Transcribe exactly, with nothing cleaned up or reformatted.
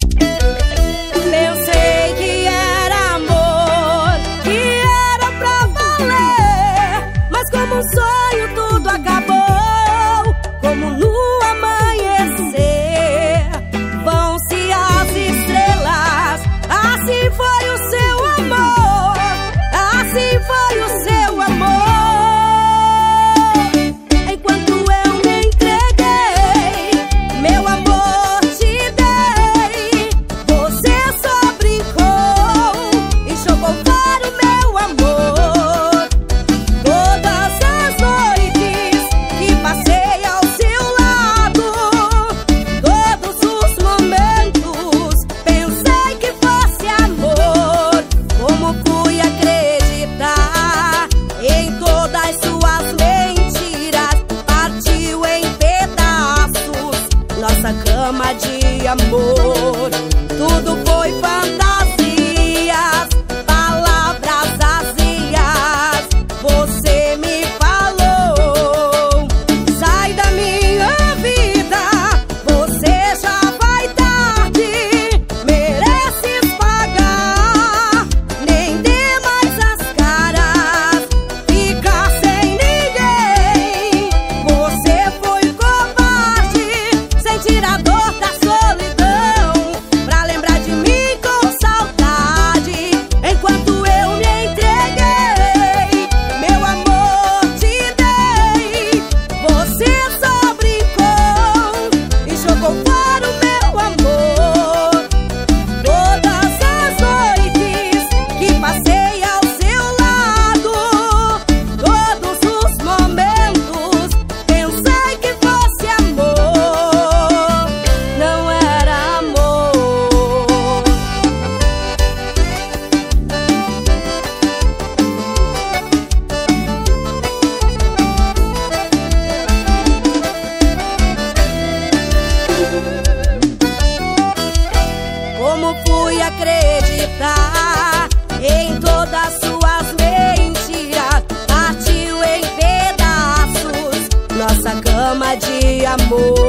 Pensei que era amor, que era pra valer, mas como um sonho tudo acabou, como no amanhecer. Vão-se as estrelas, assim foi o seu amor, assim foi o seu amor. Enquanto eu me entreguei, meu amor te dei, você só brincou e jogou fora o meu amor. Todas as noites que passei ao seu lado, todos os momentos pensei que fosse amor. Como fui acreditar em todas suas mentiras? Partiu em pedaços nossa cama de amor. Tudo foi fantasias, palavras vazias. Você me falou: sai da minha vida, você já vai tarde, mereces pagar. Nem dê mais as caras, ficar sem ninguém. Você foi covarde, sentir a dor da solidão, pra lembrar de mim com saudade. Enquanto eu me entreguei, meu amor te dei, você só brincou e jogou fora o meu amor. Todas as noites que passei ao seu lado, todos os momentos pensei que fosse amor. Não era amor. Como fui acreditar em todas suas mentiras? Partiu em pedaços nossa cama de amor.